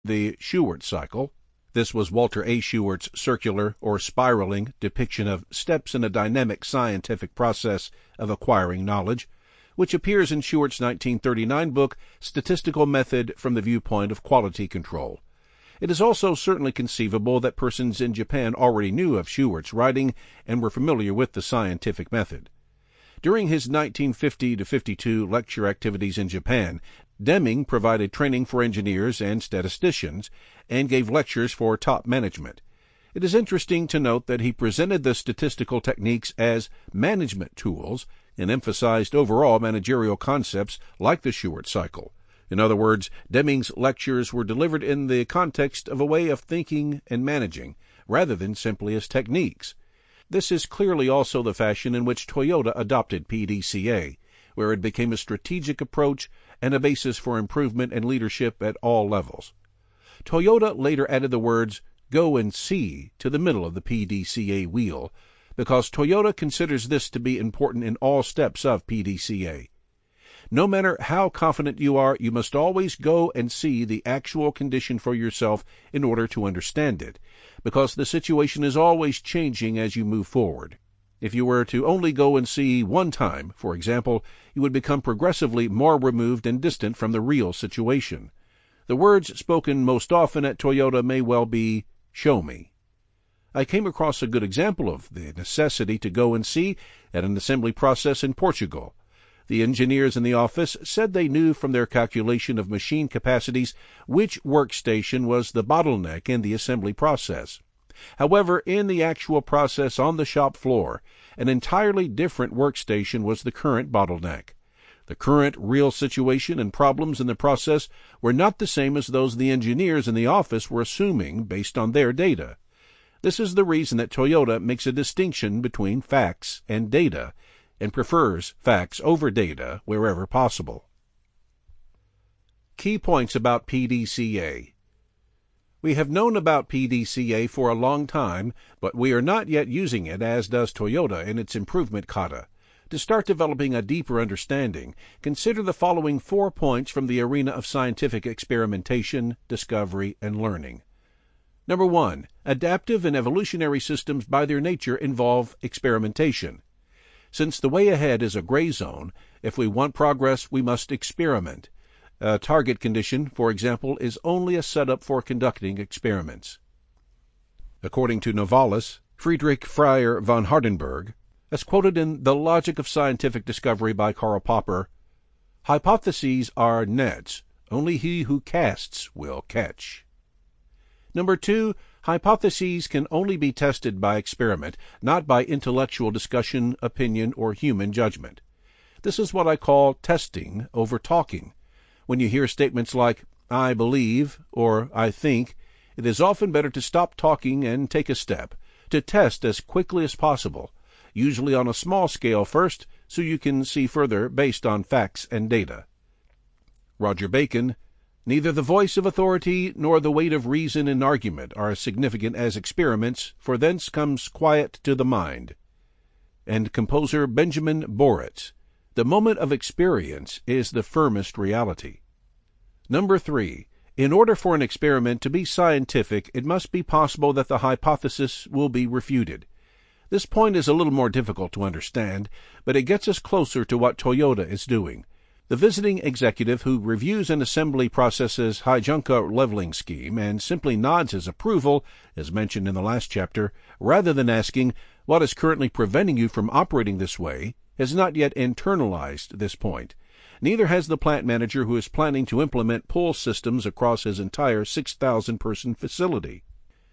the Shewhart cycle. This was Walter A. Shewhart's circular or spiraling depiction of steps in a dynamic scientific process of acquiring knowledge, which appears in Shewhart's 1939 book, Statistical Method from the Viewpoint of Quality Control. It is also certainly conceivable that persons in Japan already knew of Shewhart's writing and were familiar with the scientific method. During his 1950-52 lecture activities in Japan, Deming provided training for engineers and statisticians and gave lectures for top management. It is interesting to note that he presented the statistical techniques as management tools and emphasized overall managerial concepts like the Shewhart cycle. In other words, Deming's lectures were delivered in the context of a way of thinking and managing, rather than simply as techniques. This is clearly also the fashion in which Toyota adopted PDCA, where it became a strategic approach and a basis for improvement and leadership at all levels. Toyota later added the words, "go and see," to the middle of the PDCA wheel, because Toyota considers this to be important in all steps of PDCA. No matter how confident you are, you must always go and see the actual condition for yourself in order to understand it, because the situation is always changing as you move forward. If you were to only go and see one time, for example, you would become progressively more removed and distant from the real situation. The words spoken most often at Toyota may well be, "show me." I came across a good example of the necessity to go and see at an assembly process in Portugal. The engineers in the office said they knew from their calculation of machine capacities which workstation was the bottleneck in the assembly process. However, in the actual process on the shop floor, an entirely different workstation was the current bottleneck. The current real situation and problems in the process were not the same as those the engineers in the office were assuming based on their data. This is the reason that Toyota makes a distinction between facts and data, and prefers facts over data wherever possible. Key points about PDCA. We have known about PDCA for a long time, but we are not yet using it as does Toyota in its improvement kata. To start developing a deeper understanding, consider the following 4 points from the arena of scientific experimentation, discovery, and learning. Number 1. Adaptive and evolutionary systems by their nature involve experimentation. Since the way ahead is a gray zone, if we want progress, we must experiment. A target condition, for example, is only a setup for conducting experiments. According to Novalis, Friedrich Freier von Hardenberg, as quoted in The Logic of Scientific Discovery by Karl Popper, hypotheses are nets. Only he who casts will catch. Number 2, hypotheses can only be tested by experiment, not by intellectual discussion, opinion, or human judgment. This is what I call testing over talking. When you hear statements like, "I believe," or "I think," it is often better to stop talking and take a step, to test as quickly as possible, usually on a small scale first, so you can see further based on facts and data. Roger Bacon, "Neither the voice of authority nor the weight of reason in argument are as significant as experiments, for thence comes quiet to the mind." And composer Benjamin Boritz, "The moment of experience is the firmest reality." Number 3. In order for an experiment to be scientific, it must be possible that the hypothesis will be refuted. This point is a little more difficult to understand, but it gets us closer to what Toyota is doing. The visiting executive who reviews an assembly process's Heijunka leveling scheme and simply nods his approval, as mentioned in the last chapter, rather than asking, "What is currently preventing you from operating this way?" has not yet internalized this point. Neither has the plant manager who is planning to implement pull systems across his entire 6,000-person facility.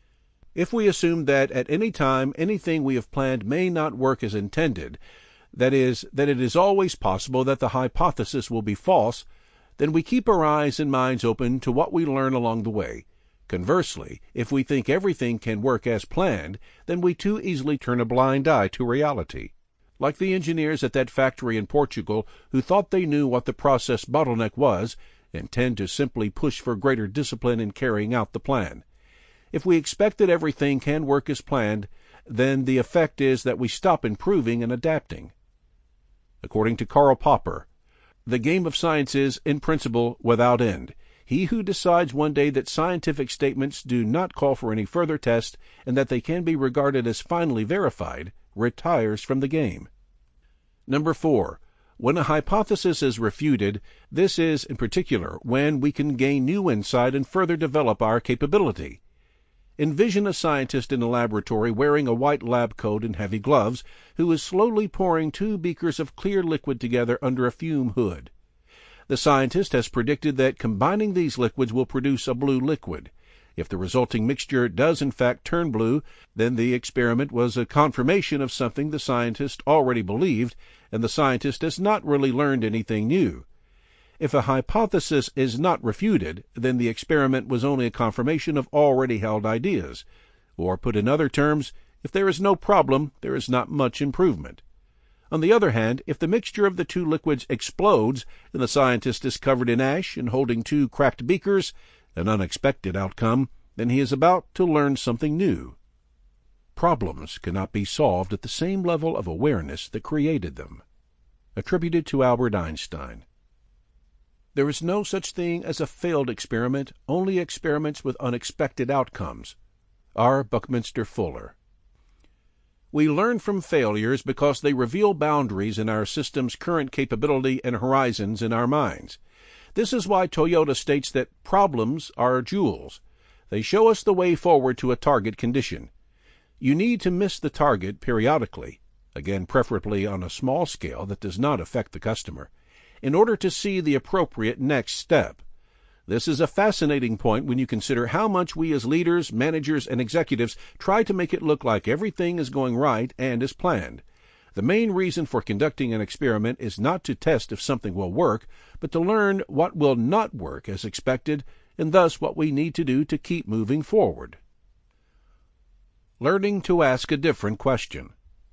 If we assume that at any time anything we have planned may not work as intended, that is, that it is always possible that the hypothesis will be false, then we keep our eyes and minds open to what we learn along the way. Conversely, if we think everything can work as planned, then we too easily turn a blind eye to reality. Like the engineers at that factory in Portugal who thought they knew what the process bottleneck was and tend to simply push for greater discipline in carrying out the plan. If we expect that everything can work as planned, then the effect is that we stop improving and adapting. According to Karl Popper, "The game of science is, in principle, without end. He who decides one day that scientific statements do not call for any further test and that they can be regarded as finally verified retires from the game. Number 4. When a hypothesis is refuted, this is, in particular, when we can gain new insight and further develop our capability. Envision a scientist in a laboratory wearing a white lab coat and heavy gloves who is slowly pouring 2 beakers of clear liquid together under a fume hood. The scientist has predicted that combining these liquids will produce a blue liquid. If the resulting mixture does in fact turn blue, then the experiment was a confirmation of something the scientist already believed, and the scientist has not really learned anything new. If a hypothesis is not refuted, then the experiment was only a confirmation of already held ideas. Or, put in other terms, if there is no problem, there is not much improvement. On the other hand, if the mixture of the 2 liquids explodes and the scientist is covered in ash and holding 2 cracked beakers, an unexpected outcome, then he is about to learn something new. Problems cannot be solved at the same level of awareness that created them. Attributed to Albert Einstein. There is no such thing as a failed experiment, only experiments with unexpected outcomes. R. Buckminster Fuller. We learn from failures because they reveal boundaries in our system's current capability and horizons in our minds. This is why Toyota states that problems are jewels. They show us the way forward to a target condition. You need to miss the target periodically, again preferably on a small scale that does not affect the customer, in order to see the appropriate next step. This is a fascinating point when you consider how much we as leaders, managers, and executives try to make it look like everything is going right and as planned. The main reason for conducting an experiment is not to test if something will work, but to learn what will not work as expected, and thus what we need to do to keep moving forward. Learning to ask a different question.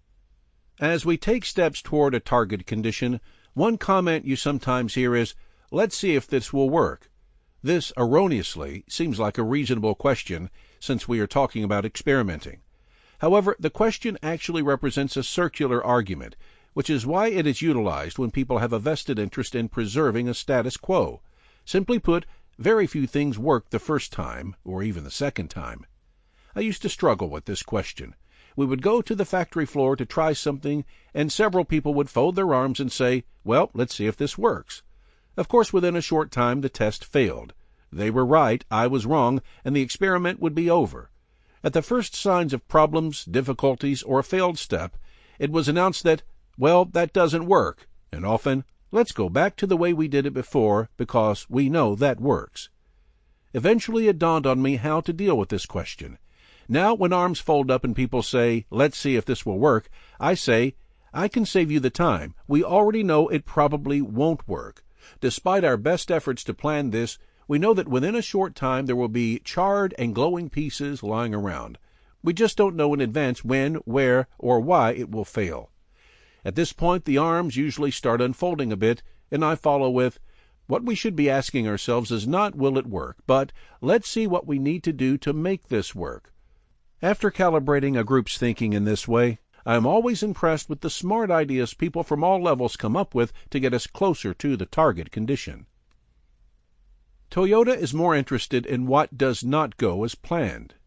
As we take steps toward a target condition, one comment you sometimes hear is, "Let's see if this will work." This, erroneously, seems like a reasonable question, since we are talking about experimenting. However, the question actually represents a circular argument, which is why it is utilized when people have a vested interest in preserving a status quo. Simply put, very few things work the first time, or even the second time. I used to struggle with this question. We would go to the factory floor to try something, and several people would fold their arms and say, "Well, let's see if this works." Of course, within a short time the test failed. They were right, I was wrong, and the experiment would be over. At the first signs of problems, difficulties, or a failed step, it was announced that, "Well, that doesn't work," and often, "Let's go back to the way we did it before, because we know that works." Eventually it dawned on me how to deal with this question. Now, when arms fold up and people say, "Let's see if this will work," I say, "I can save you the time. We already know it probably won't work. Despite our best efforts to plan this, we know that within a short time there will be charred and glowing pieces lying around. We just don't know in advance when, where, or why it will fail." At this point, the arms usually start unfolding a bit, and I follow with, "What we should be asking ourselves is not will it work, but let's see what we need to do to make this work." After calibrating a group's thinking in this way, I am always impressed with the smart ideas people from all levels come up with to get us closer to the target condition. Toyota is more interested in what does not go as planned.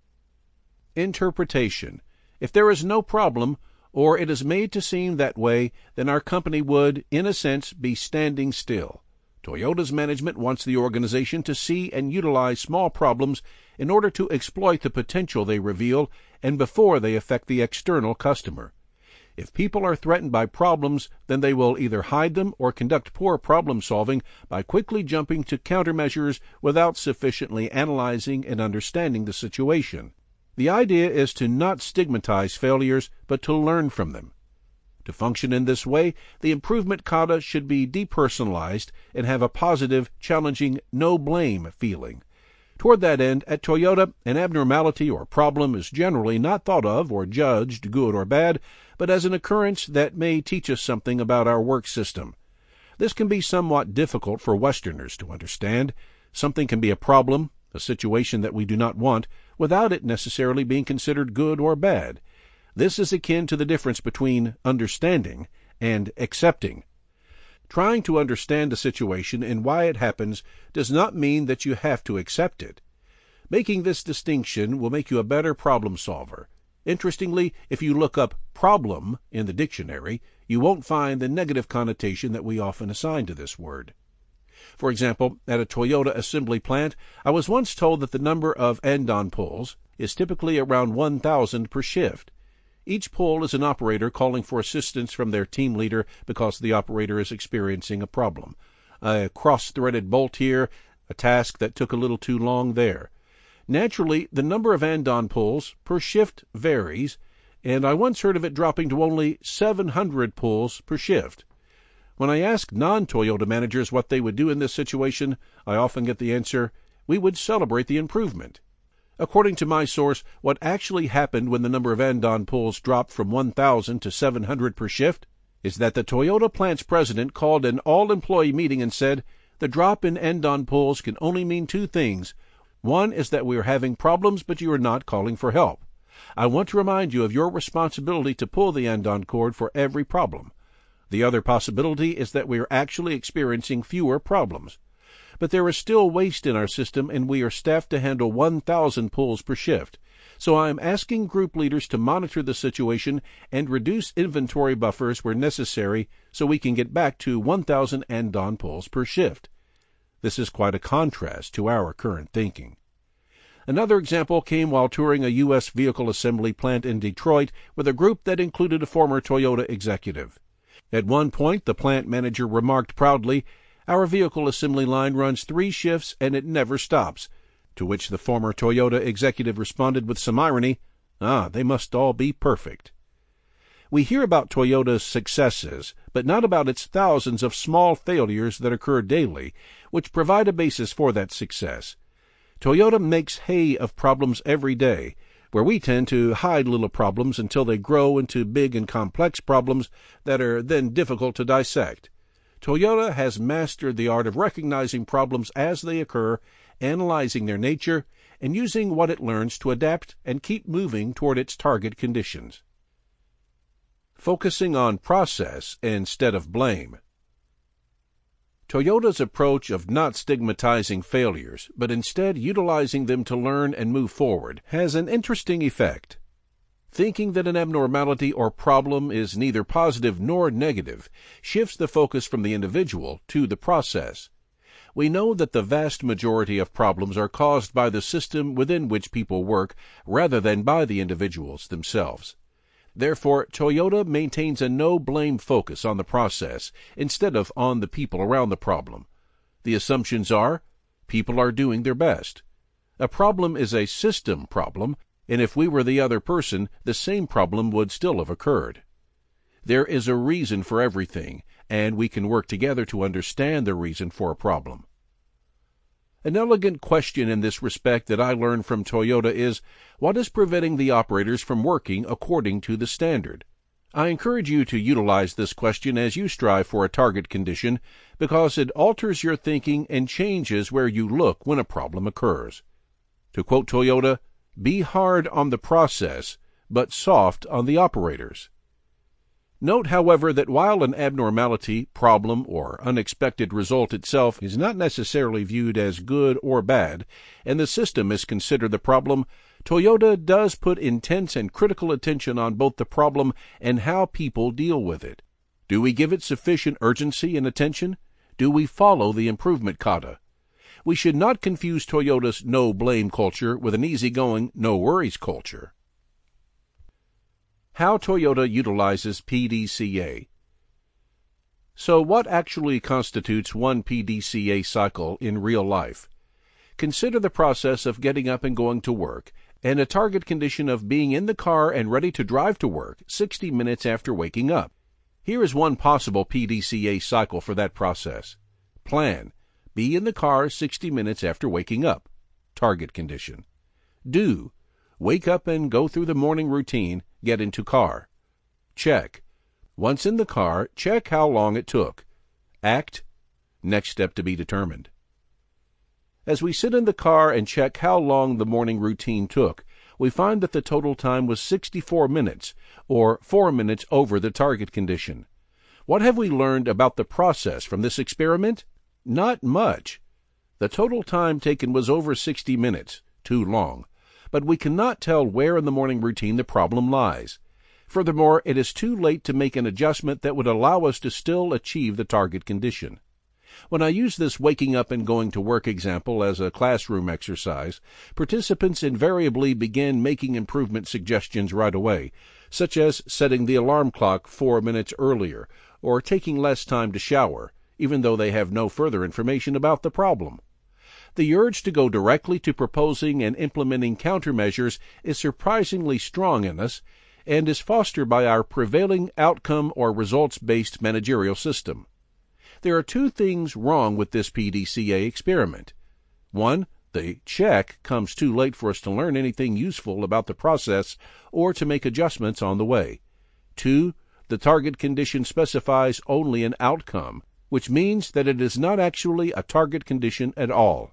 Interpretation. If there is no problem, or it is made to seem that way, then our company would, in a sense, be standing still. Toyota's management wants the organization to see and utilize small problems in order to exploit the potential they reveal and before they affect the external customer. If people are threatened by problems, then they will either hide them or conduct poor problem-solving by quickly jumping to countermeasures without sufficiently analyzing and understanding the situation. The idea is to not stigmatize failures, but to learn from them. To function in this way, the improvement kata should be depersonalized and have a positive, challenging, no-blame feeling. Toward that end, at Toyota, an abnormality or problem is generally not thought of or judged good or bad, but as an occurrence that may teach us something about our work system. This can be somewhat difficult for Westerners to understand. Something can be a problem, a situation that we do not want, without it necessarily being considered good or bad. This is akin to the difference between understanding and accepting. Trying to understand a situation and why it happens does not mean that you have to accept it. Making this distinction will make you a better problem solver. Interestingly, if you look up problem in the dictionary, you won't find the negative connotation that we often assign to this word. For example, at a Toyota assembly plant, I was once told that the number of andon pulls is typically around 1,000 per shift. Each pull is an operator calling for assistance from their team leader because the operator is experiencing a problem. A cross-threaded bolt here, a task that took a little too long there. Naturally, the number of andon pulls per shift varies, and I once heard of it dropping to only 700 pulls per shift. When I ask non-Toyota managers what they would do in this situation, I often get the answer, "We would celebrate the improvement." According to my source, what actually happened when the number of andon pulls dropped from 1,000 to 700 per shift is that the Toyota plant's president called an all-employee meeting and said, "The drop in andon pulls can only mean two things. One is that we are having problems, but you are not calling for help. I want to remind you of your responsibility to pull the andon cord for every problem. The other possibility is that we are actually experiencing fewer problems. But there is still waste in our system, and we are staffed to handle 1,000 pulls per shift. So I am asking group leaders to monitor the situation and reduce inventory buffers where necessary so we can get back to 1,000 andon pulls per shift." This is quite a contrast to our current thinking. Another example came while touring a U.S. vehicle assembly plant in Detroit with a group that included a former Toyota executive. At one point, the plant manager remarked proudly, "Our vehicle assembly line runs 3 shifts and it never stops," to which the former Toyota executive responded with some irony, "They must all be perfect." We hear about Toyota's successes, but not about its thousands of small failures that occur daily, which provide a basis for that success. Toyota makes hay of problems every day, where we tend to hide little problems until they grow into big and complex problems that are then difficult to dissect. Toyota has mastered the art of recognizing problems as they occur, analyzing their nature, and using what it learns to adapt and keep moving toward its target conditions. Focusing on process instead of blame. Toyota's approach of not stigmatizing failures, but instead utilizing them to learn and move forward, has an interesting effect. Thinking that an abnormality or problem is neither positive nor negative shifts the focus from the individual to the process. We know that the vast majority of problems are caused by the system within which people work rather than by the individuals themselves. Therefore, Toyota maintains a no-blame focus on the process instead of on the people around the problem. The assumptions are, people are doing their best. A problem is a system problem, and if we were the other person, the same problem would still have occurred. There is a reason for everything, and we can work together to understand the reason for a problem. An elegant question in this respect that I learned from Toyota is, what is preventing the operators from working according to the standard? I encourage you to utilize this question as you strive for a target condition because it alters your thinking and changes where you look when a problem occurs. To quote Toyota, "Be hard on the process, but soft on the operators." Note, however, that while an abnormality, problem, or unexpected result itself is not necessarily viewed as good or bad, and the system is considered the problem, Toyota does put intense and critical attention on both the problem and how people deal with it. Do we give it sufficient urgency and attention? Do we follow the improvement kata? We should not confuse Toyota's no-blame culture with an easygoing, no-worries culture. How Toyota utilizes PDCA. So what actually constitutes one PDCA cycle in real life? Consider the process of getting up and going to work, and a target condition of being in the car and ready to drive to work 60 minutes after waking up. Here is one possible PDCA cycle for that process. Plan. Be in the car 60 minutes after waking up. Target condition. Do. Wake up and go through the morning routine, get into car. Check. Once in the car, check how long it took. Act. Next step to be determined. As we sit in the car and check how long the morning routine took, we find that the total time was 64 minutes, or 4 minutes over the target condition. What have we learned about the process from this experiment? Not much. The total time taken was over 60 minutes, too long, but we cannot tell where in the morning routine the problem lies. Furthermore, it is too late to make an adjustment that would allow us to still achieve the target condition. When I use this waking up and going to work example as a classroom exercise, participants invariably begin making improvement suggestions right away, such as setting the alarm clock 4 minutes earlier or taking less time to shower, even though they have no further information about the problem. The urge to go directly to proposing and implementing countermeasures is surprisingly strong in us and is fostered by our prevailing outcome or results-based managerial system. There are two things wrong with this PDCA experiment. One, the check comes too late for us to learn anything useful about the process or to make adjustments on the way. Two, the target condition specifies only an outcome, which means that it is not actually a target condition at all.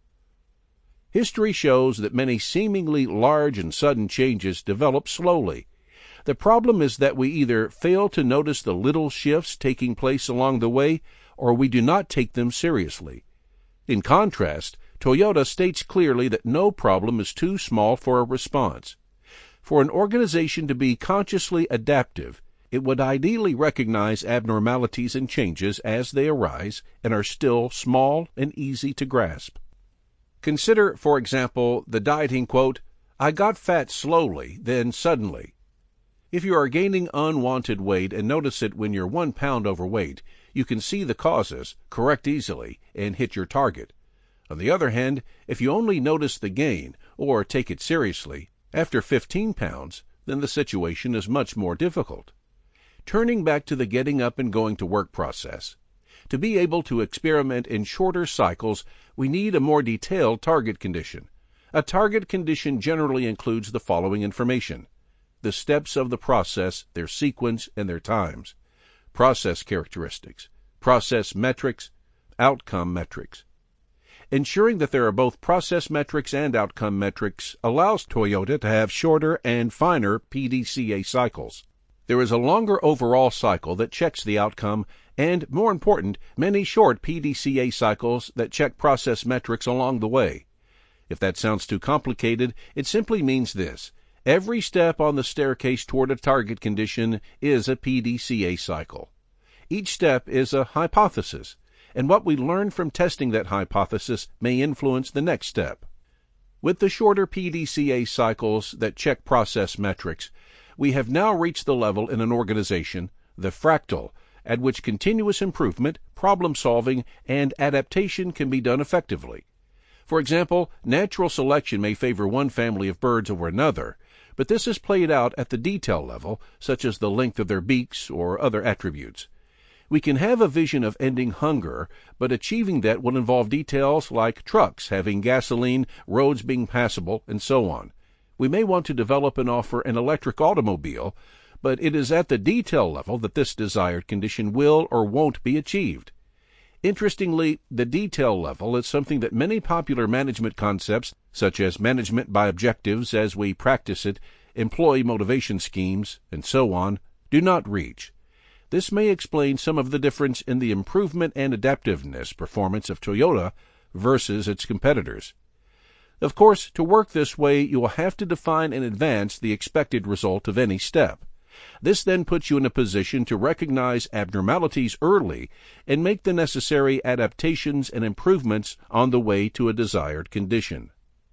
History shows that many seemingly large and sudden changes develop slowly. The problem is that we either fail to notice the little shifts taking place along the way, or we do not take them seriously. In contrast, Toyota states clearly that no problem is too small for a response. For an organization to be consciously adaptive, it would ideally recognize abnormalities and changes as they arise and are still small and easy to grasp. Consider, for example, the dieting quote, "I got fat slowly, then suddenly." If you are gaining unwanted weight and notice it when you're 1 pound overweight, you can see the causes, correct easily, and hit your target. On the other hand, if you only notice the gain, or take it seriously, after 15 pounds, then the situation is much more difficult. Turning back to the getting up and going to work process. To be able to experiment in shorter cycles, we need a more detailed target condition. A target condition generally includes the following information: the steps of the process, their sequence, and their times, process characteristics, process metrics, outcome metrics. Ensuring that there are both process metrics and outcome metrics allows Toyota to have shorter and finer PDCA cycles. There is a longer overall cycle that checks the outcome and, more important, many short PDCA cycles that check process metrics along the way. If that sounds too complicated, it simply means this: every step on the staircase toward a target condition is a PDCA cycle. Each step is a hypothesis, and what we learn from testing that hypothesis may influence the next step. With the shorter PDCA cycles that check process metrics, we have now reached the level in an organization, the fractal, at which continuous improvement, problem-solving, and adaptation can be done effectively. For example, natural selection may favor one family of birds over another, but this is played out at the detail level, such as the length of their beaks or other attributes. We can have a vision of ending hunger, but achieving that will involve details like trucks having gasoline, roads being passable, and so on. We may want to develop and offer an electric automobile, but it is at the detail level that this desired condition will or won't be achieved. Interestingly, the detail level is something that many popular management concepts, such as management by objectives as we practice it, employee motivation schemes, and so on, do not reach. This may explain some of the difference in the improvement and adaptiveness performance of Toyota versus its competitors. Of course, to work this way, you will have to define in advance the expected result of any step. This then puts you in a position to recognize abnormalities early and make the necessary adaptations and improvements on the way to a desired condition.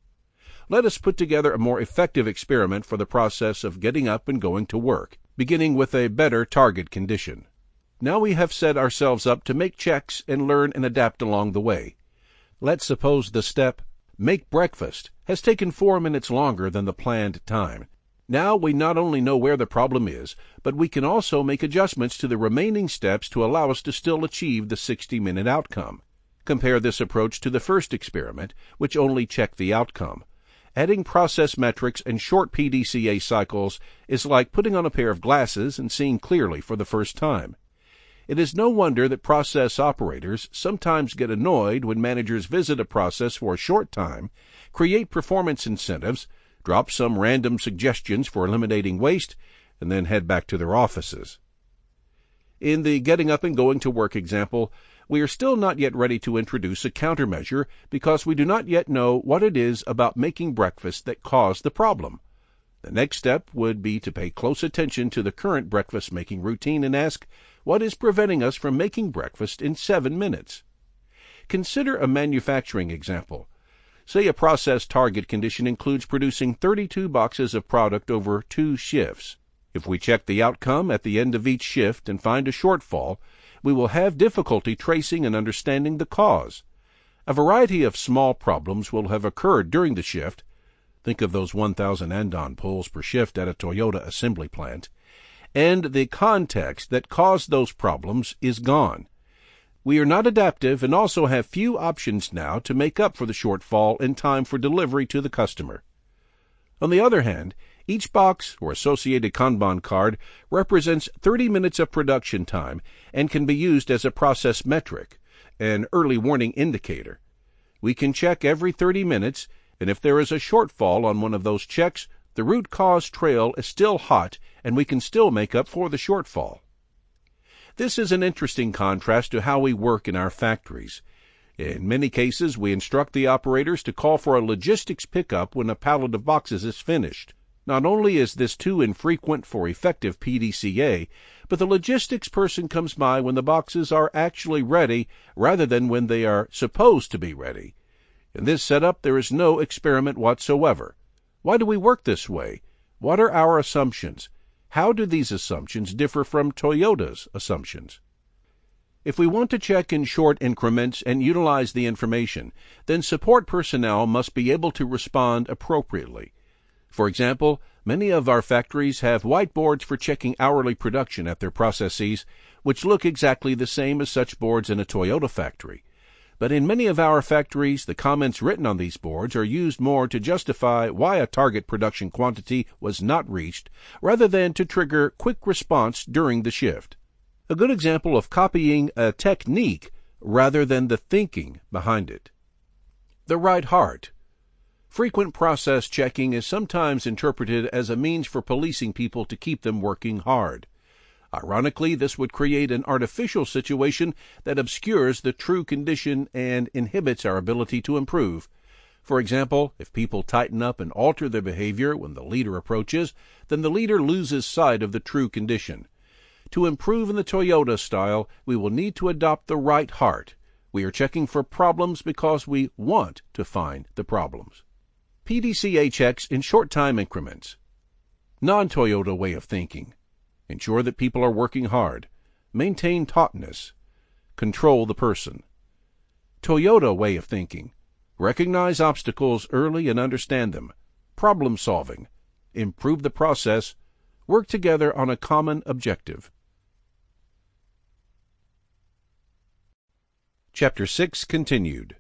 Let us put together a more effective experiment for the process of getting up and going to work, beginning with a better target condition. Now we have set ourselves up to make checks and learn and adapt along the way. Let's suppose the step, make breakfast, has taken 4 minutes longer than the planned time. Now we not only know where the problem is, but we can also make adjustments to the remaining steps to allow us to still achieve the 60-minute outcome. Compare this approach to the first experiment, which only checked the outcome. Adding process metrics and short PDCA cycles is like putting on a pair of glasses and seeing clearly for the first time. It is no wonder that process operators sometimes get annoyed when managers visit a process for a short time, create performance incentives, drop some random suggestions for eliminating waste, and then head back to their offices. In the getting up and going to work example, we are still not yet ready to introduce a countermeasure because we do not yet know what it is about making breakfast that caused the problem. The next step would be to pay close attention to the current breakfast making routine and ask, what is preventing us from making breakfast in 7 minutes? Consider a manufacturing example. Say a process target condition includes producing 32 boxes of product over 2 shifts. If we check the outcome at the end of each shift and find a shortfall, we will have difficulty tracing and understanding the cause. A variety of small problems will have occurred during the shift. Think of those 1,000 andon pulls per shift at a Toyota assembly plant. And the context that caused those problems is gone. We are not adaptive and also have few options now to make up for the shortfall in time for delivery to the customer. On the other hand, each box or associated Kanban card represents 30 minutes of production time and can be used as a process metric, an early warning indicator. We can check every 30 minutes, and if there is a shortfall on one of those checks, the root cause trail is still hot and we can still make up for the shortfall. This is an interesting contrast to how we work in our factories. In many cases, we instruct the operators to call for a logistics pickup when a pallet of boxes is finished. Not only is this too infrequent for effective PDCA, but the logistics person comes by when the boxes are actually ready rather than when they are supposed to be ready. In this setup, there is no experiment whatsoever. Why do we work this way? What are our assumptions? How do these assumptions differ from Toyota's assumptions? If we want to check in short increments and utilize the information, then support personnel must be able to respond appropriately. For example, many of our factories have whiteboards for checking hourly production at their processes, which look exactly the same as such boards in a Toyota factory. But in many of our factories, the comments written on these boards are used more to justify why a target production quantity was not reached, rather than to trigger quick response during the shift. A good example of copying a technique rather than the thinking behind it. The right heart. Frequent process checking is sometimes interpreted as a means for policing people to keep them working hard. Ironically, this would create an artificial situation that obscures the true condition and inhibits our ability to improve. For example, if people tighten up and alter their behavior when the leader approaches, then the leader loses sight of the true condition. To improve in the Toyota style, we will need to adopt the right heart. We are checking for problems because we want to find the problems. PDCA checks in short time increments. Non-Toyota way of thinking. Ensure that people are working hard. Maintain tautness. Control the person. Toyota way of thinking. Recognize obstacles early and understand them. Problem solving. Improve the process. Work together on a common objective. Chapter 6 continued.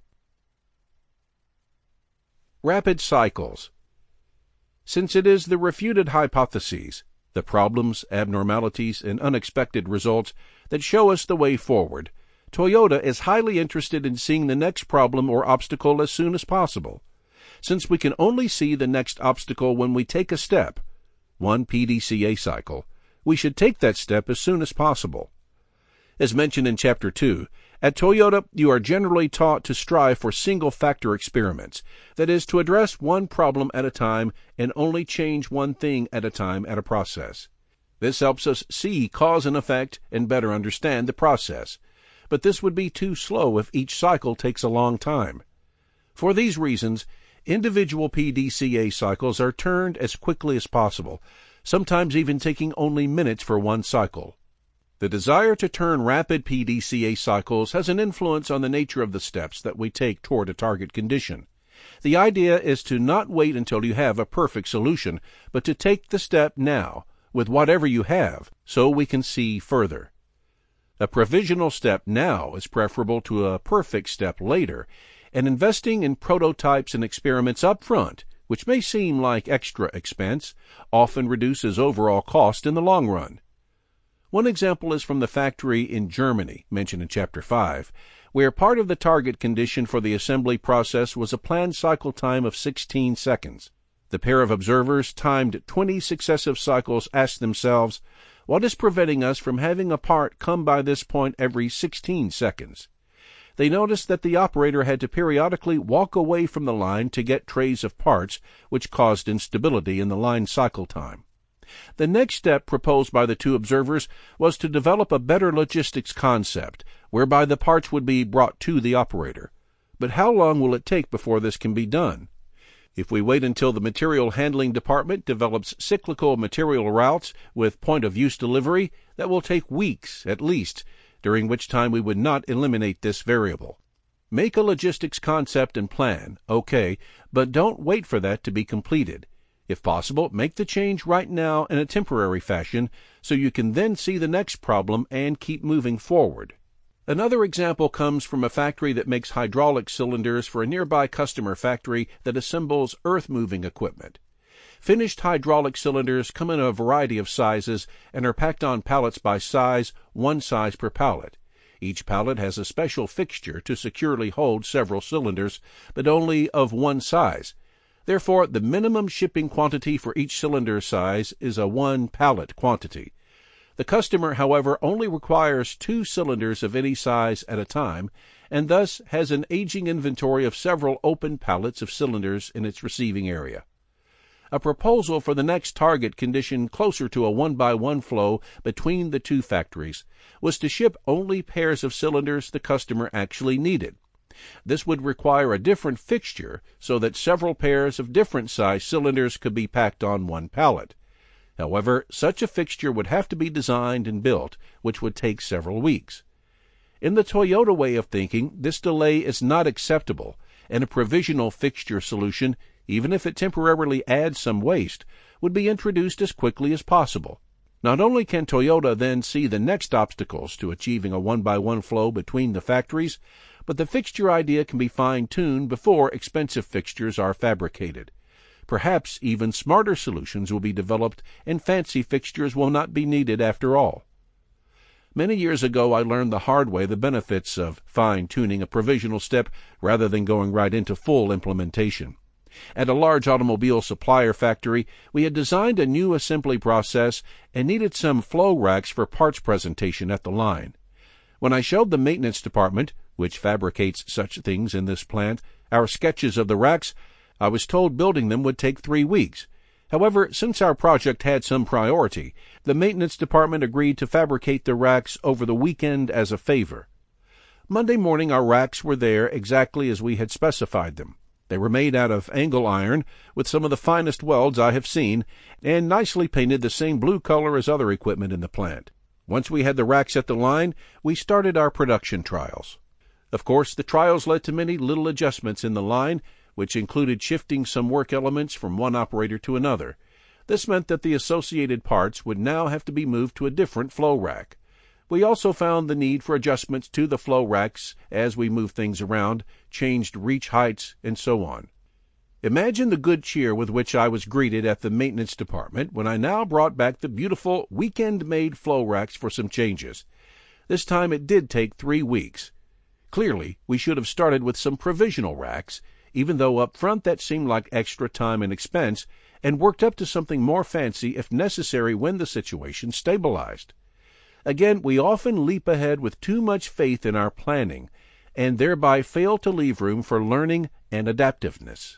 Rapid cycles. Since it is the refuted hypotheses, the problems, abnormalities, and unexpected results that show us the way forward, Toyota is highly interested in seeing the next problem or obstacle as soon as possible. Since we can only see the next obstacle when we take a step, one PDCA cycle, we should take that step as soon as possible. As mentioned in Chapter 2, at Toyota you are generally taught to strive for single-factor experiments, that is, to address one problem at a time and only change one thing at a time at a process. This helps us see cause and effect and better understand the process, but this would be too slow if each cycle takes a long time. For these reasons, individual PDCA cycles are turned as quickly as possible, sometimes even taking only minutes for one cycle. The desire to turn rapid PDCA cycles has an influence on the nature of the steps that we take toward a target condition. The idea is to not wait until you have a perfect solution, but to take the step now, with whatever you have, so we can see further. A provisional step now is preferable to a perfect step later, and investing in prototypes and experiments up front, which may seem like extra expense, often reduces overall cost in the long run. One example is from the factory in Germany, mentioned in Chapter 5, where part of the target condition for the assembly process was a planned cycle time of 16 seconds. The pair of observers timed 20 successive cycles asked themselves, What is preventing us from having a part come by this point every 16 seconds? They noticed that the operator had to periodically walk away from the line to get trays of parts, which caused instability in the line cycle time. The next step proposed by the two observers was to develop a better logistics concept, whereby the parts would be brought to the operator. But how long will it take before this can be done? If we wait until the material handling department develops cyclical material routes with point-of-use delivery, that will take weeks at least, during which time we would not eliminate this variable. Make a logistics concept and plan, okay, but don't wait for that to be completed. If possible, make the change right now in a temporary fashion so you can then see the next problem and keep moving forward. Another example comes from a factory that makes hydraulic cylinders for a nearby customer factory that assembles earth-moving equipment. Finished hydraulic cylinders come in a variety of sizes and are packed on pallets by size, one size per pallet. Each pallet has a special fixture to securely hold several cylinders, but only of one size. Therefore, the minimum shipping quantity for each cylinder size is a one-pallet quantity. The customer, however, only requires 2 cylinders of any size at a time, and thus has an aging inventory of several open pallets of cylinders in its receiving area. A proposal for the next target condition closer to a 1-by-1 flow between the two factories was to ship only pairs of cylinders the customer actually needed. This would require a different fixture so that several pairs of different size cylinders could be packed on one pallet. However, such a fixture would have to be designed and built, which would take several weeks. In the Toyota way of thinking, this delay is not acceptable, and a provisional fixture solution, even if it temporarily adds some waste, would be introduced as quickly as possible. Not only can Toyota then see the next obstacles to achieving a 1-by-1 flow between the factories, but the fixture idea can be fine-tuned before expensive fixtures are fabricated. Perhaps even smarter solutions will be developed and fancy fixtures will not be needed after all. Many years ago I learned the hard way the benefits of fine-tuning a provisional step rather than going right into full implementation. At a large automobile supplier factory, we had designed a new assembly process and needed some flow racks for parts presentation at the line. When I showed the maintenance department, which fabricates such things in this plant, our sketches of the racks, I was told building them would take 3 weeks. However, since our project had some priority, the maintenance department agreed to fabricate the racks over the weekend as a favor. Monday morning our racks were there exactly as we had specified them. They were made out of angle iron with some of the finest welds I have seen, and nicely painted the same blue color as other equipment in the plant. Once we had the racks at the line, we started our production trials. Of course, the trials led to many little adjustments in the line, which included shifting some work elements from one operator to another. This meant that the associated parts would now have to be moved to a different flow rack. We also found the need for adjustments to the flow racks as we moved things around, changed reach heights, and so on. Imagine the good cheer with which I was greeted at the maintenance department when I now brought back the beautiful weekend-made flow racks for some changes. This time it did take 3 weeks. Clearly, we should have started with some provisional racks, even though up front that seemed like extra time and expense, and worked up to something more fancy if necessary when the situation stabilized. Again, we often leap ahead with too much faith in our planning, and thereby fail to leave room for learning and adaptiveness.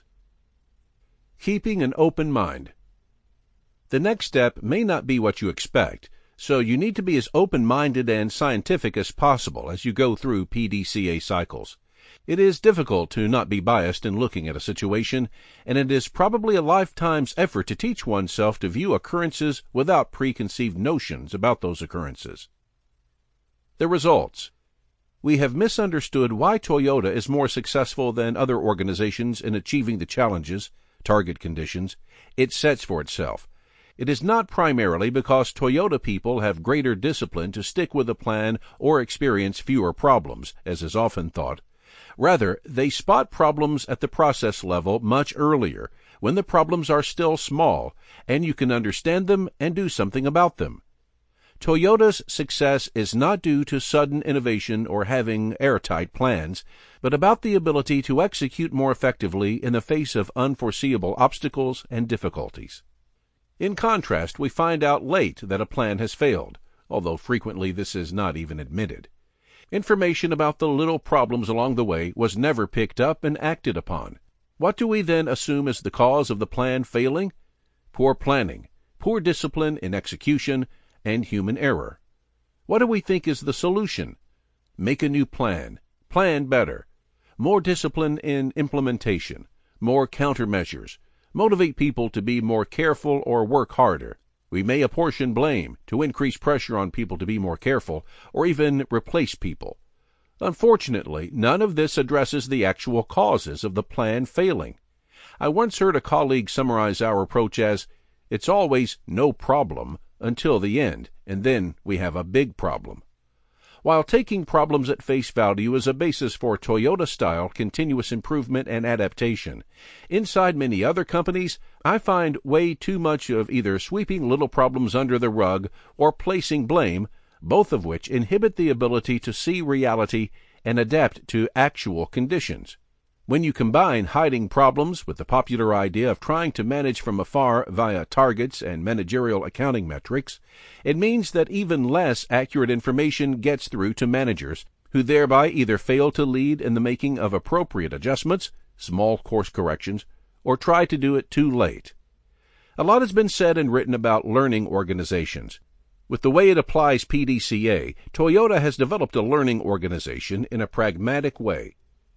Keeping an open mind. The next step may not be what you expect, so you need to be as open-minded and scientific as possible as you go through PDCA cycles. It is difficult to not be biased in looking at a situation, and it is probably a lifetime's effort to teach oneself to view occurrences without preconceived notions about those occurrences. The results. We have misunderstood why Toyota is more successful than other organizations in achieving the challenges, target conditions, it sets for itself. It is not primarily because Toyota people have greater discipline to stick with a plan or experience fewer problems, as is often thought. Rather, they spot problems at the process level much earlier, when the problems are still small, and you can understand them and do something about them. Toyota's success is not due to sudden innovation or having airtight plans, but about the ability to execute more effectively in the face of unforeseeable obstacles and difficulties. In contrast, we find out late that a plan has failed, although frequently this is not even admitted. Information about the little problems along the way was never picked up and acted upon. What do we then assume is the cause of the plan failing? Poor planning, poor discipline in execution, and human error. What do we think is the solution? Make a new plan. Plan better. More discipline in implementation. More countermeasures. Motivate people to be more careful or work harder. We may apportion blame to increase pressure on people to be more careful, or even replace people. Unfortunately, none of this addresses the actual causes of the plan failing. I once heard a colleague summarize our approach as, "It's always no problem until the end, and then we have a big problem." While taking problems at face value is a basis for Toyota-style continuous improvement and adaptation, inside many other companies, I find way too much of either sweeping little problems under the rug or placing blame, both of which inhibit the ability to see reality and adapt to actual conditions. When you combine hiding problems with the popular idea of trying to manage from afar via targets and managerial accounting metrics, it means that even less accurate information gets through to managers, who thereby either fail to lead in the making of appropriate adjustments, small course corrections, or try to do it too late. A lot has been said and written about learning organizations. With the way it applies PDCA, Toyota has developed a learning organization in a pragmatic way.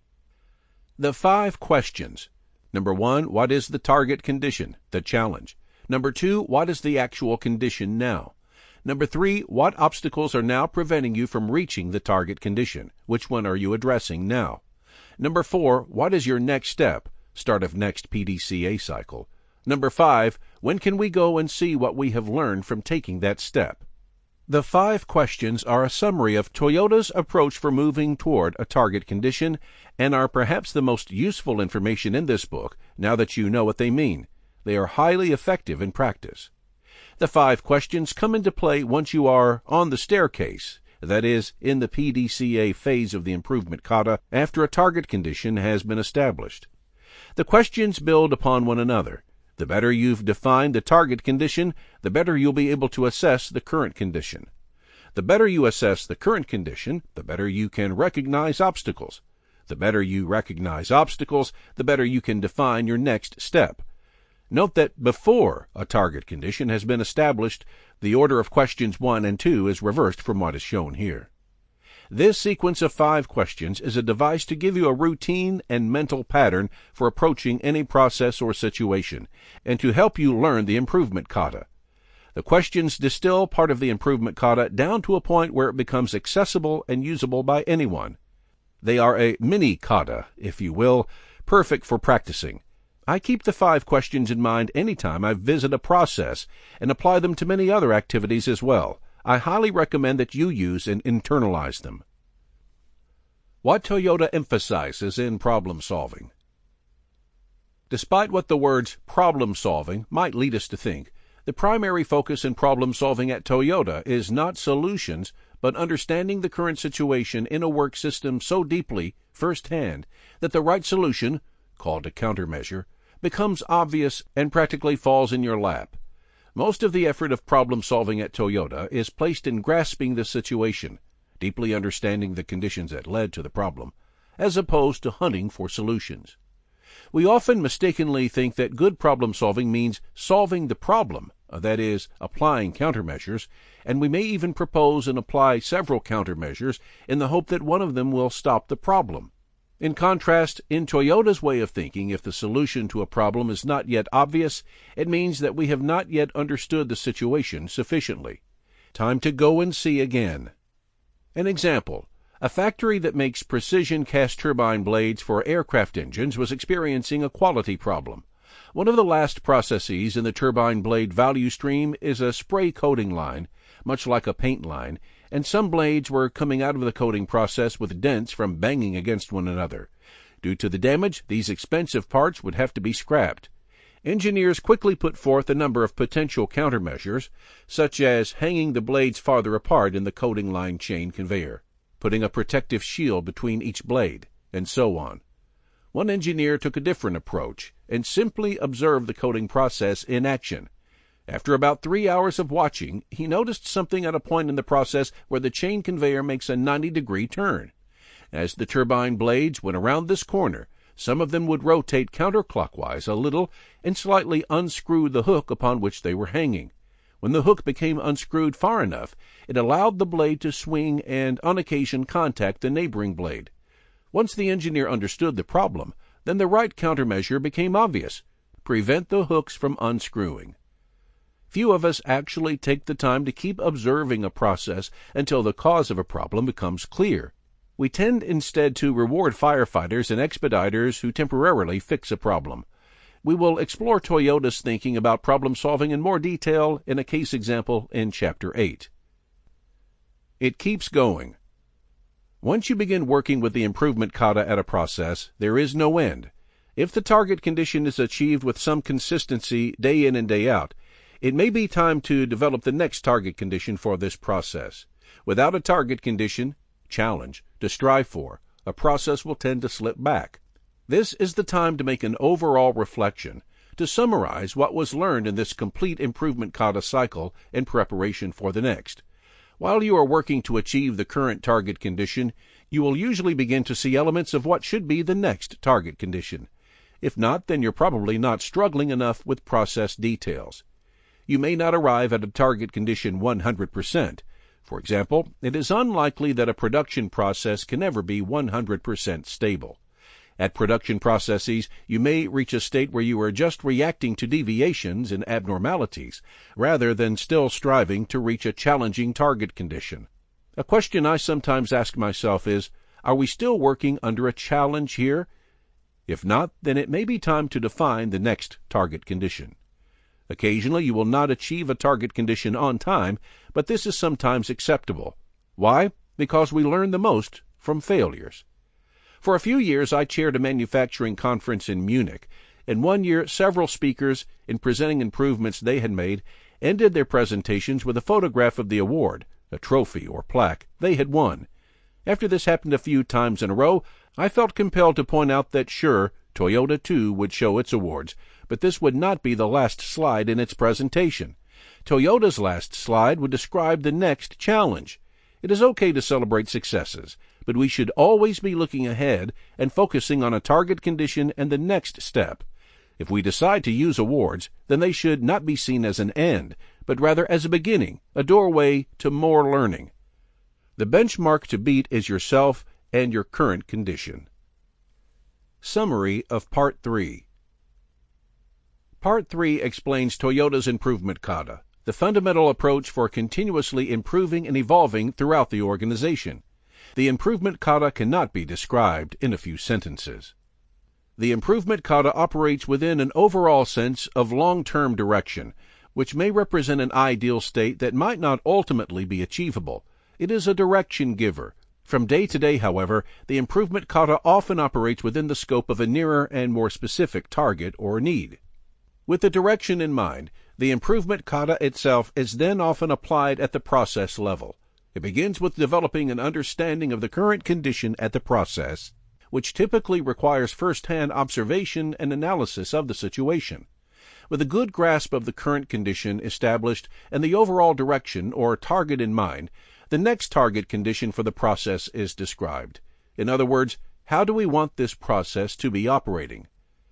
The 5 questions. Number 1, what is the target condition, the challenge? Number 2, what is the actual condition now? Number 3, what obstacles are now preventing you from reaching the target condition? Which one are you addressing now? Number 4, what is your next step? Start of next PDCA cycle. Number 5, when can we go and see what we have learned from taking that step? The 5 questions are a summary of Toyota's approach for moving toward a target condition and are perhaps the most useful information in this book now that you know what they mean. They are highly effective in practice. The 5 questions come into play once you are on the staircase, that is, in the PDCA phase of the improvement kata after a target condition has been established. The questions build upon one another. The better you've defined the target condition, the better you'll be able to assess the current condition. The better you assess the current condition, the better you can recognize obstacles. The better you recognize obstacles, the better you can define your next step. Note that before a target condition has been established, the order of questions 1 and 2 is reversed from what is shown here. This sequence of 5 questions is a device to give you a routine and mental pattern for approaching any process or situation, and to help you learn the improvement kata. The questions distill part of the improvement kata down to a point where it becomes accessible and usable by anyone. They are a mini kata, if you will, perfect for practicing. I keep the 5 questions in mind anytime I visit a process and apply them to many other activities as well. I highly recommend that you use and internalize them. What Toyota emphasizes in problem solving. Despite what the words problem solving might lead us to think, the primary focus in problem solving at Toyota is not solutions, but understanding the current situation in a work system so deeply, firsthand, that the right solution, called a countermeasure, becomes obvious and practically falls in your lap. Most of the effort of problem-solving at Toyota is placed in grasping the situation, deeply understanding the conditions that led to the problem, as opposed to hunting for solutions. We often mistakenly think that good problem-solving means solving the problem, that is, applying countermeasures, and we may even propose and apply several countermeasures in the hope that one of them will stop the problem. In contrast, in Toyota's way of thinking, if the solution to a problem is not yet obvious, it means that we have not yet understood the situation sufficiently. Time to go and see again. An example. A factory that makes precision cast turbine blades for aircraft engines was experiencing a quality problem. One of the last processes in the turbine blade value stream is a spray coating line, much like a paint line, and some blades were coming out of the coating process with dents from banging against one another. Due to the damage, these expensive parts would have to be scrapped. Engineers quickly put forth a number of potential countermeasures, such as hanging the blades farther apart in the coating line chain conveyor, putting a protective shield between each blade, and so on. One engineer took a different approach and simply observed the coating process in action. After about 3 hours of watching, he noticed something at a point in the process where the chain conveyor makes a 90-degree turn. As the turbine blades went around this corner, some of them would rotate counterclockwise a little and slightly unscrew the hook upon which they were hanging. When the hook became unscrewed far enough, it allowed the blade to swing and on occasion contact the neighboring blade. Once the engineer understood the problem, then the right countermeasure became obvious: prevent the hooks from unscrewing. Few of us actually take the time to keep observing a process until the cause of a problem becomes clear. We tend instead to reward firefighters and expediters who temporarily fix a problem. We will explore Toyota's thinking about problem solving in more detail in a case example in Chapter 8. It keeps going. Once you begin working with the improvement kata at a process, there is no end. If the target condition is achieved with some consistency day in and day out, it may be time to develop the next target condition for this process. Without a target condition, challenge, to strive for, a process will tend to slip back. This is the time to make an overall reflection, to summarize what was learned in this complete improvement kata cycle in preparation for the next. While you are working to achieve the current target condition, you will usually begin to see elements of what should be the next target condition. If not, then you're probably not struggling enough with process details. You may not arrive at a target condition 100%. For example, it is unlikely that a production process can ever be 100% stable. At production processes, you may reach a state where you are just reacting to deviations and abnormalities, rather than still striving to reach a challenging target condition. A question I sometimes ask myself is, are we still working under a challenge here? If not, then it may be time to define the next target condition. Occasionally you will not achieve a target condition on time, but this is sometimes acceptable. Why? Because we learn the most from failures. For a few years I chaired a manufacturing conference in Munich, and one year several speakers, in presenting improvements they had made, ended their presentations with a photograph of the award, a trophy or plaque, they had won. After this happened a few times in a row, I felt compelled to point out that sure, Toyota too would show its awards, but this would not be the last slide in its presentation. Toyota's last slide would describe the next challenge. It is okay to celebrate successes, but we should always be looking ahead and focusing on a target condition and the next step. If we decide to use awards, then they should not be seen as an end, but rather as a beginning, a doorway to more learning. The benchmark to beat is yourself and your current condition. Summary of Part 3. Part 3 explains Toyota's improvement kata, the fundamental approach for continuously improving and evolving throughout the organization. The improvement kata cannot be described in a few sentences. The improvement kata operates within an overall sense of long-term direction, which may represent an ideal state that might not ultimately be achievable. It is a direction giver. From day to day, however, the improvement kata often operates within the scope of a nearer and more specific target or need. With the direction in mind, the improvement kata itself is then often applied at the process level. It begins with developing an understanding of the current condition at the process, which typically requires first-hand observation and analysis of the situation. With a good grasp of the current condition established and the overall direction or target in mind, the next target condition for the process is described. In other words, how do we want this process to be operating?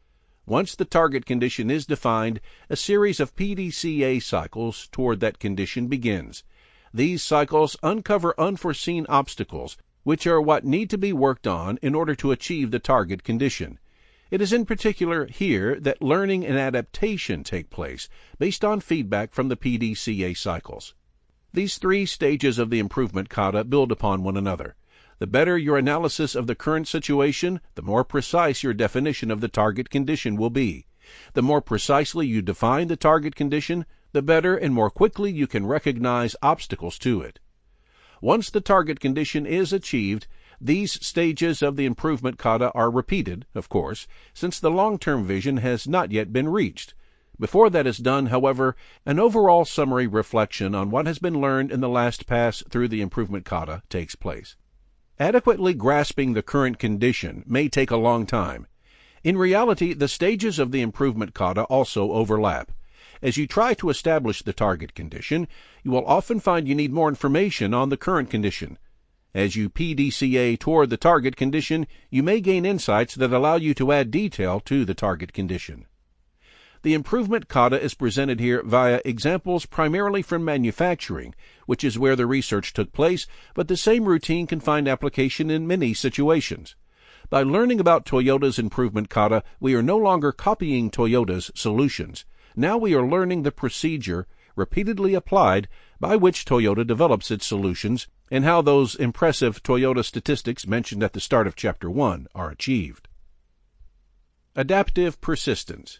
Once the target condition is defined, a series of PDCA cycles toward that condition begins. These cycles uncover unforeseen obstacles, which are what need to be worked on in order to achieve the target condition. It is in particular here that learning and adaptation take place, based on feedback from the PDCA cycles. These three stages of the improvement kata build upon one another. The better your analysis of the current situation, the more precise your definition of the target condition will be. The more precisely you define the target condition, the better and more quickly you can recognize obstacles to it. Once the target condition is achieved, these stages of the improvement kata are repeated, of course, since the long-term vision has not yet been reached. Before that is done, however, an overall summary reflection on what has been learned in the last pass through the improvement kata takes place. Adequately grasping the current condition may take a long time. In reality, the stages of the improvement kata also overlap. As you try to establish the target condition, you will often find you need more information on the current condition. As you PDCA toward the target condition, you may gain insights that allow you to add detail to the target condition. The improvement kata is presented here via examples primarily from manufacturing, which is where the research took place, but the same routine can find application in many situations. By learning about Toyota's improvement kata, we are no longer copying Toyota's solutions. Now we are learning the procedure, repeatedly applied, by which Toyota develops its solutions, and how those impressive Toyota statistics mentioned at the start of Chapter 1 are achieved. Adaptive persistence.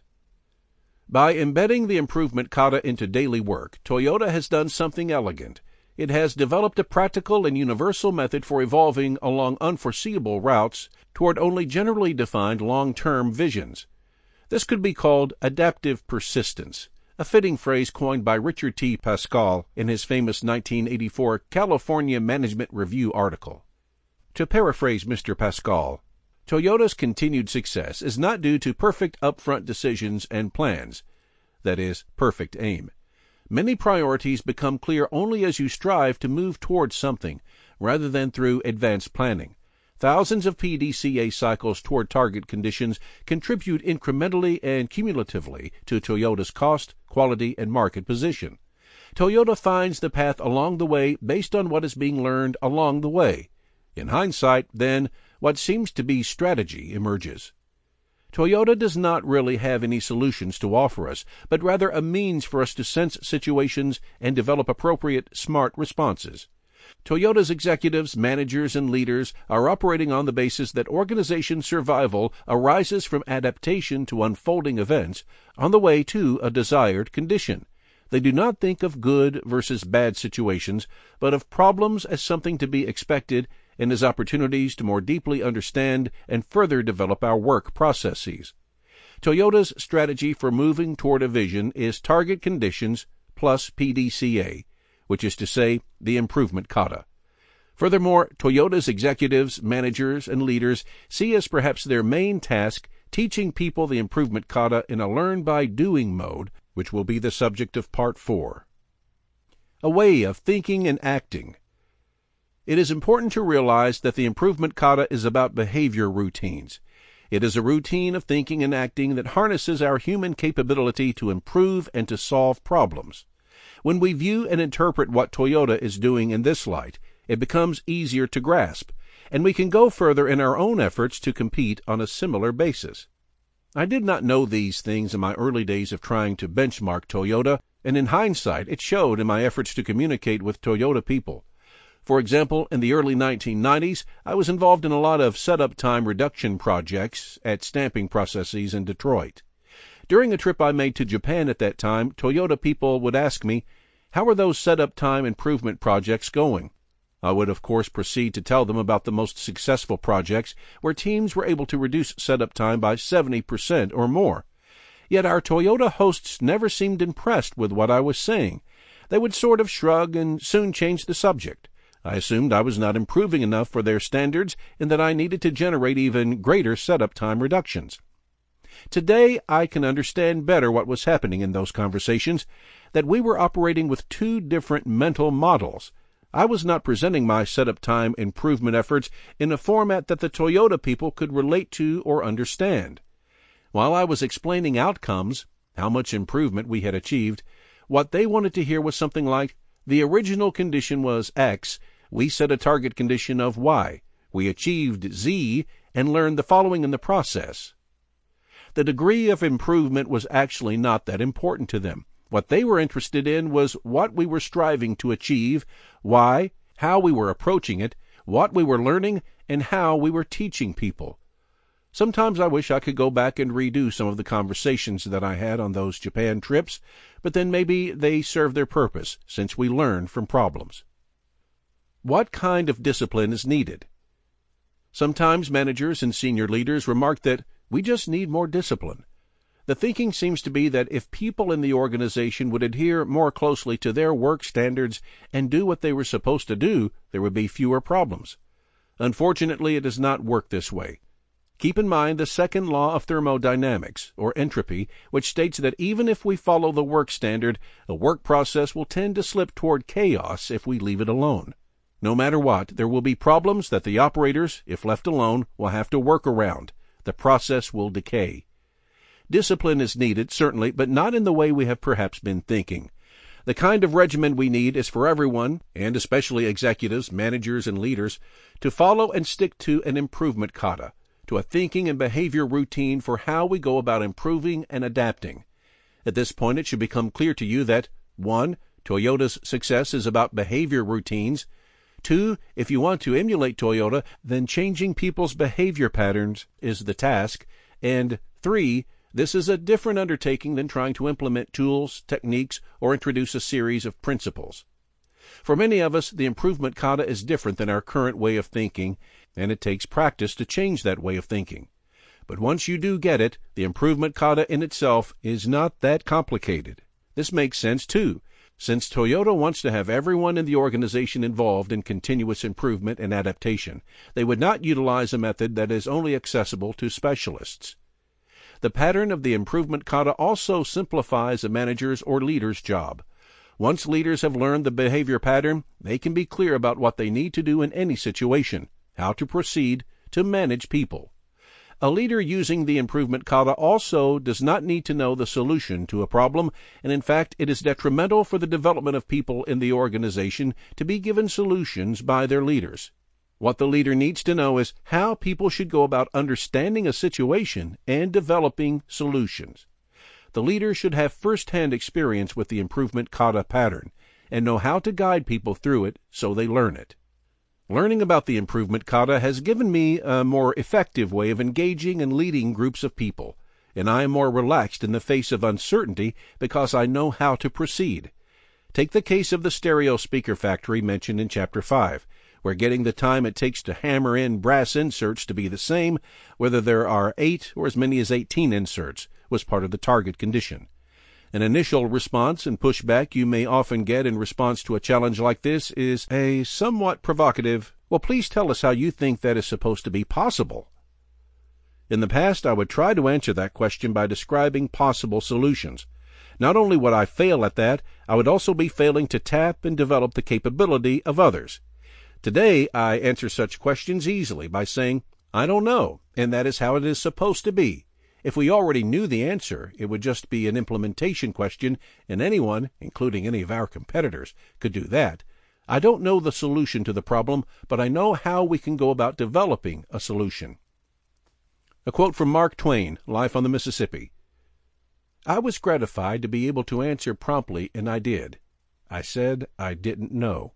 By embedding the improvement kata into daily work, Toyota has done something elegant. It has developed a practical and universal method for evolving along unforeseeable routes toward only generally defined long-term visions. This could be called adaptive persistence, a fitting phrase coined by Richard T. Pascal in his famous 1984 California Management Review article. To paraphrase Mr. Pascal, Toyota's continued success is not due to perfect upfront decisions and plans, that is, perfect aim. Many priorities become clear only as you strive to move towards something, rather than through advanced planning. Thousands of PDCA cycles toward target conditions contribute incrementally and cumulatively to Toyota's cost, quality, and market position. Toyota finds the path along the way based on what is being learned along the way. In hindsight, then, what seems to be strategy emerges. Toyota does not really have any solutions to offer us, but rather a means for us to sense situations and develop appropriate, smart responses. Toyota's executives, managers, and leaders are operating on the basis that organization survival arises from adaptation to unfolding events on the way to a desired condition. They do not think of good versus bad situations, but of problems as something to be expected and as opportunities to more deeply understand and further develop our work processes. Toyota's strategy for moving toward a vision is target conditions plus PDCA, which is to say, the improvement kata. Furthermore, Toyota's executives, managers, and leaders see as perhaps their main task teaching people the improvement kata in a learn-by-doing mode, which will be the subject of Part 4. A way of thinking and acting. It is important to realize that the improvement kata is about behavior routines. It is a routine of thinking and acting that harnesses our human capability to improve and to solve problems. When we view and interpret what Toyota is doing in this light, it becomes easier to grasp, and we can go further in our own efforts to compete on a similar basis. I did not know these things in my early days of trying to benchmark Toyota, and in hindsight it showed in my efforts to communicate with Toyota people. For example, in the early 1990s, I was involved in a lot of setup time reduction projects at stamping processes in Detroit. During a trip I made to Japan at that time, Toyota people would ask me, "How are those setup time improvement projects going?" I would, of course, proceed to tell them about the most successful projects where teams were able to reduce setup time by 70% or more. Yet our Toyota hosts never seemed impressed with what I was saying. They would sort of shrug and soon change the subject. I assumed I was not improving enough for their standards and that I needed to generate even greater setup time reductions. Today, I can understand better what was happening in those conversations, that we were operating with two different mental models. I was not presenting my setup time improvement efforts in a format that the Toyota people could relate to or understand. While I was explaining outcomes, how much improvement we had achieved, what they wanted to hear was something like, "The original condition was X, we set a target condition of Y, we achieved Z, and learned the following in the process." The degree of improvement was actually not that important to them. What they were interested in was what we were striving to achieve, why, how we were approaching it, what we were learning, and how we were teaching people. Sometimes I wish I could go back and redo some of the conversations that I had on those Japan trips, but then maybe they serve their purpose, since we learn from problems. What kind of discipline is needed? Sometimes managers and senior leaders remark that we just need more discipline. The thinking seems to be that if people in the organization would adhere more closely to their work standards and do what they were supposed to do, there would be fewer problems. Unfortunately, it does not work this way. Keep in mind the second law of thermodynamics, or entropy, which states that even if we follow the work standard, a work process will tend to slip toward chaos if we leave it alone. No matter what, there will be problems that the operators, if left alone, will have to work around. The process will decay. Discipline is needed, certainly, but not in the way we have perhaps been thinking. The kind of regimen we need is for everyone, and especially executives, managers, and leaders, to follow and stick to an improvement kata, to a thinking and behavior routine for how we go about improving and adapting. At this point, it should become clear to you that 1. Toyota's success is about behavior routines. 2. If you want to emulate Toyota, then changing people's behavior patterns is the task. And 3. This is a different undertaking than trying to implement tools, techniques, or introduce a series of principles. For many of us, the improvement kata is different than our current way of thinking, and it takes practice to change that way of thinking. But once you do get it, the improvement kata in itself is not that complicated. This makes sense, too, since Toyota wants to have everyone in the organization involved in continuous improvement and adaptation. They would not utilize a method that is only accessible to specialists. The pattern of the improvement kata also simplifies a manager's or leader's job. Once leaders have learned the behavior pattern, they can be clear about what they need to do in any situation, how to proceed to manage people. A leader using the improvement kata also does not need to know the solution to a problem, and in fact it is detrimental for the development of people in the organization to be given solutions by their leaders. What the leader needs to know is how people should go about understanding a situation and developing solutions. The leader should have first-hand experience with the improvement kata pattern and know how to guide people through it so they learn it. Learning about the improvement kata has given me a more effective way of engaging and leading groups of people, and I am more relaxed in the face of uncertainty because I know how to proceed. Take the case of the stereo speaker factory mentioned in Chapter 5, where getting the time it takes to hammer in brass inserts to be the same, whether there are 8 or as many as 18 inserts, was part of the target condition. An initial response and pushback you may often get in response to a challenge like this is a somewhat provocative, "Well, please tell us how you think that is supposed to be possible." In the past, I would try to answer that question by describing possible solutions. Not only would I fail at that, I would also be failing to tap and develop the capability of others. Today, I answer such questions easily by saying, "I don't know, and that is how it is supposed to be." If we already knew the answer, it would just be an implementation question, and anyone, including any of our competitors, could do that. I don't know the solution to the problem, but I know how we can go about developing a solution. A quote from Mark Twain, Life on the Mississippi. "I was gratified to be able to answer promptly, and I did. I said I didn't know."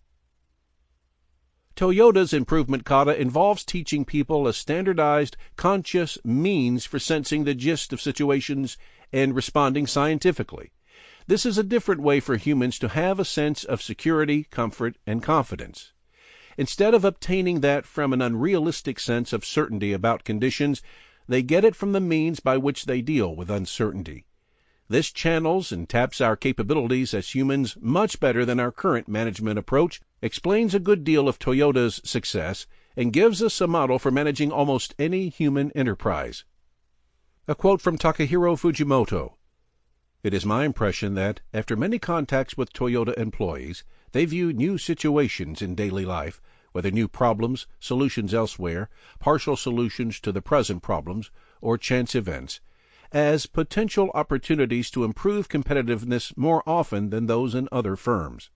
Toyota's improvement kata involves teaching people a standardized, conscious means for sensing the gist of situations and responding scientifically. This is a different way for humans to have a sense of security, comfort, and confidence. Instead of obtaining that from an unrealistic sense of certainty about conditions, they get it from the means by which they deal with uncertainty. This channels and taps our capabilities as humans much better than our current management approach, explains a good deal of Toyota's success, and gives us a model for managing almost any human enterprise. A quote from Takahiro Fujimoto. "It is my impression that, after many contacts with Toyota employees, they view new situations in daily life, whether new problems, solutions elsewhere, partial solutions to the present problems, or chance events, as potential opportunities to improve competitiveness more often than those in other firms."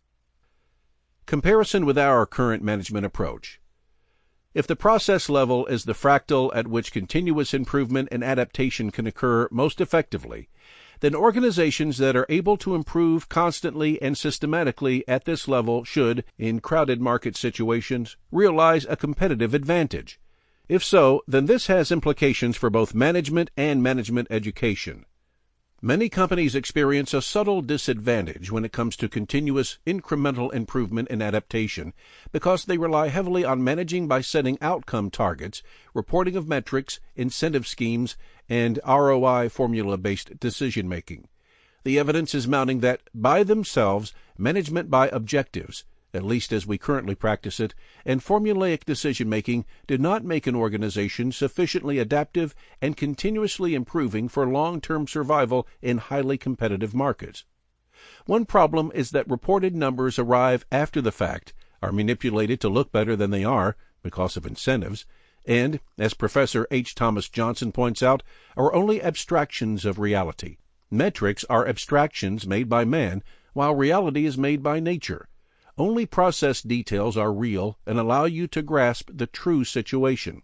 Comparison with our current management approach. If the process level is the fractal at which continuous improvement and adaptation can occur most effectively, then organizations that are able to improve constantly and systematically at this level should, in crowded market situations, realize a competitive advantage. If so, then this has implications for both management and management education. Many companies experience a subtle disadvantage when it comes to continuous incremental improvement and adaptation because they rely heavily on managing by setting outcome targets, reporting of metrics, incentive schemes, and ROI formula-based decision-making. The evidence is mounting that, by themselves, management by objectives, at least as we currently practice it, and formulaic decision-making do not make an organization sufficiently adaptive and continuously improving for long-term survival in highly competitive markets. One problem is that reported numbers arrive after the fact, are manipulated to look better than they are because of incentives, and, as Professor H. Thomas Johnson points out, are only abstractions of reality. Metrics are abstractions made by man, while reality is made by nature. Only process details are real and allow you to grasp the true situation.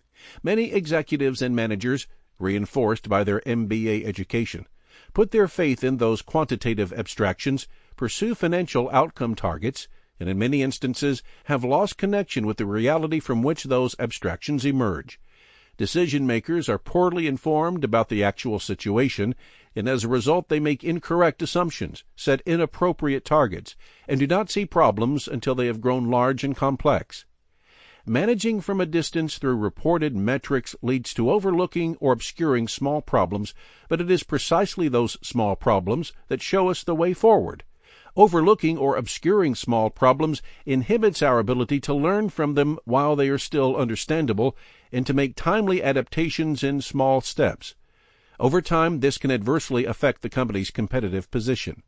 Many executives and managers, reinforced by their MBA education, put their faith in those quantitative abstractions, pursue financial outcome targets, and in many instances have lost connection with the reality from which those abstractions emerge. Decision-makers are poorly informed about the actual situation, and as a result they make incorrect assumptions, set inappropriate targets, and do not see problems until they have grown large and complex. Managing from a distance through reported metrics leads to overlooking or obscuring small problems, but it is precisely those small problems that show us the way forward. Overlooking or obscuring small problems inhibits our ability to learn from them while they are still understandable and to make timely adaptations in small steps. Over time, this can adversely affect the company's competitive position.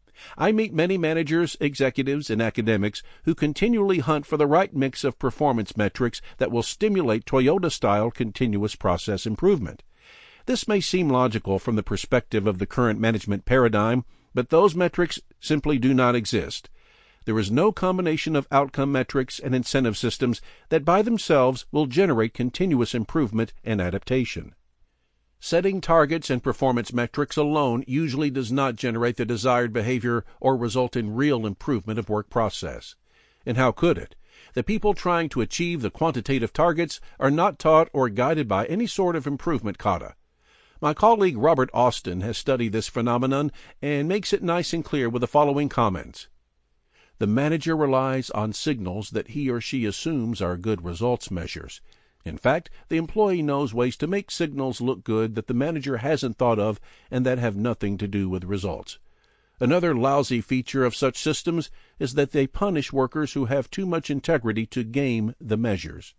I meet many managers, executives, and academics who continually hunt for the right mix of performance metrics that will stimulate Toyota-style continuous process improvement. This may seem logical from the perspective of the current management paradigm, but those metrics simply do not exist. There is no combination of outcome metrics and incentive systems that by themselves will generate continuous improvement and adaptation. Setting targets and performance metrics alone usually does not generate the desired behavior or result in real improvement of work process. And how could it? The people trying to achieve the quantitative targets are not taught or guided by any sort of improvement kata. My colleague Robert Austin has studied this phenomenon and makes it nice and clear with the following comments. The manager relies on signals that he or she assumes are good results measures. In fact, the employee knows ways to make signals look good that the manager hasn't thought of and that have nothing to do with results. Another lousy feature of such systems is that they punish workers who have too much integrity to game the measures.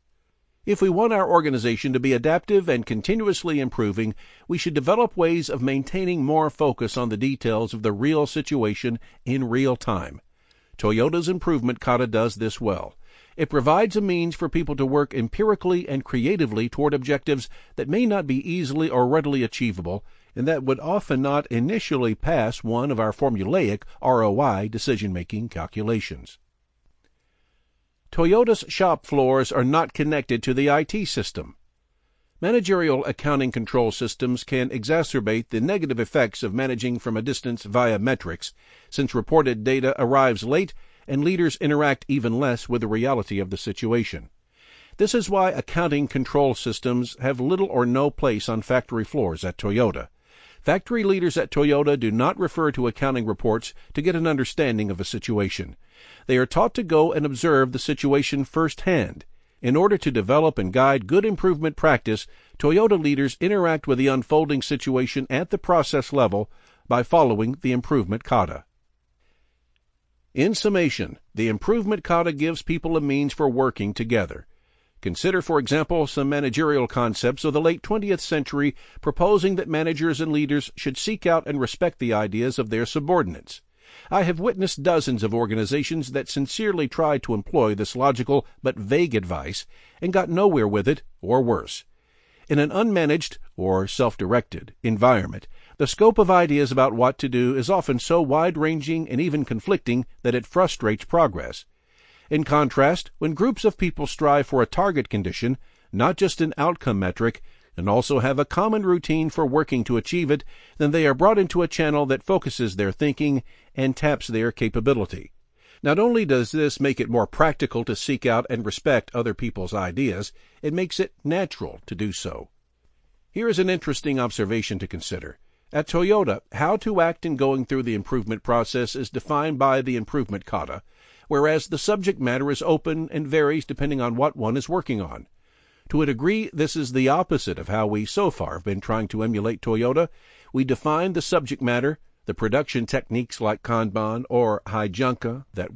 If we want our organization to be adaptive and continuously improving, we should develop ways of maintaining more focus on the details of the real situation in real time. Toyota's improvement kata does this well. It provides a means for people to work empirically and creatively toward objectives that may not be easily or readily achievable, and that would often not initially pass one of our formulaic ROI decision-making calculations. Toyota's shop floors are not connected to the IT system. Managerial accounting control systems can exacerbate the negative effects of managing from a distance via metrics, since reported data arrives late and leaders interact even less with the reality of the situation. This is why accounting control systems have little or no place on factory floors at Toyota. Factory leaders at Toyota do not refer to accounting reports to get an understanding of a situation. They are taught to go and observe the situation firsthand. In order to develop and guide good improvement practice, Toyota leaders interact with the unfolding situation at the process level by following the improvement kata. In summation, the improvement kata gives people a means for working together. Consider, for example, some managerial concepts of the late 20th century proposing that managers and leaders should seek out and respect the ideas of their subordinates. I have witnessed dozens of organizations that sincerely tried to employ this logical but vague advice and got nowhere with it, or worse. In an unmanaged, or self-directed, environment, the scope of ideas about what to do is often so wide-ranging and even conflicting that it frustrates progress. In contrast, when groups of people strive for a target condition, not just an outcome metric, and also have a common routine for working to achieve it, then they are brought into a channel that focuses their thinking and taps their capability. Not only does this make it more practical to seek out and respect other people's ideas, it makes it natural to do so. Here is an interesting observation to consider. At Toyota, how to act in going through the improvement process is defined by the improvement kata, whereas the subject matter is open and varies depending on what one is working on. To a degree, this is the opposite of how we so far have been trying to emulate Toyota. We define the subject matter, the production techniques like Kanban or Heijunka that